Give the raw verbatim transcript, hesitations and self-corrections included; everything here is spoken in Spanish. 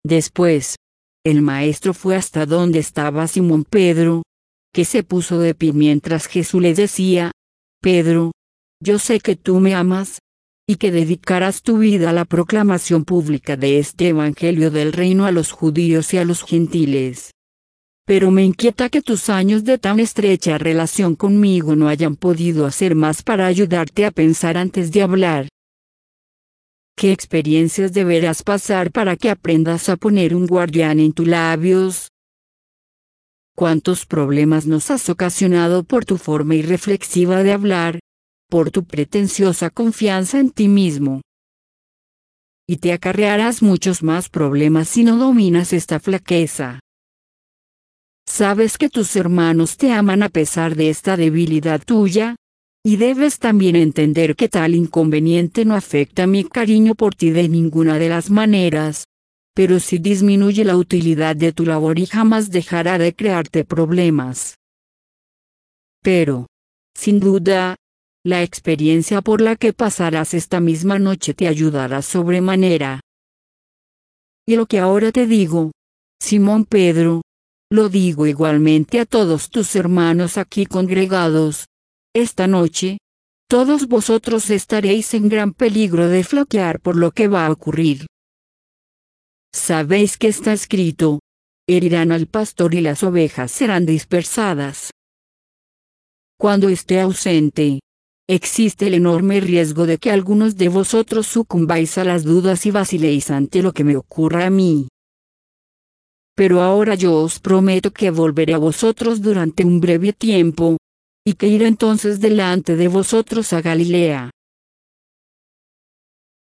Después, el maestro fue hasta donde estaba Simón Pedro, que se puso de pie mientras Jesús le decía: Pedro, yo sé que tú me amas, y que dedicarás tu vida a la proclamación pública de este evangelio del reino a los judíos y a los gentiles. Pero me inquieta que tus años de tan estrecha relación conmigo no hayan podido hacer más para ayudarte a pensar antes de hablar. ¿Qué experiencias deberás pasar para que aprendas a poner un guardián en tus labios? ¿Cuántos problemas nos has ocasionado por tu forma irreflexiva de hablar, por tu pretenciosa confianza en ti mismo? Y te acarrearás muchos más problemas si no dominas esta flaqueza. Sabes que tus hermanos te aman a pesar de esta debilidad tuya, y debes también entender que tal inconveniente no afecta mi cariño por ti de ninguna de las maneras, pero sí disminuye la utilidad de tu labor y jamás dejará de crearte problemas. Pero, sin duda, la experiencia por la que pasarás esta misma noche te ayudará sobremanera. Y lo que ahora te digo, Simón Pedro, lo digo igualmente a todos tus hermanos aquí congregados. Esta noche, todos vosotros estaréis en gran peligro de flaquear por lo que va a ocurrir. Sabéis que está escrito: herirán al pastor y las ovejas serán dispersadas. Cuando esté ausente, existe el enorme riesgo de que algunos de vosotros sucumbáis a las dudas y vaciléis ante lo que me ocurra a mí. Pero ahora yo os prometo que volveré a vosotros durante un breve tiempo, y que iré entonces delante de vosotros a Galilea.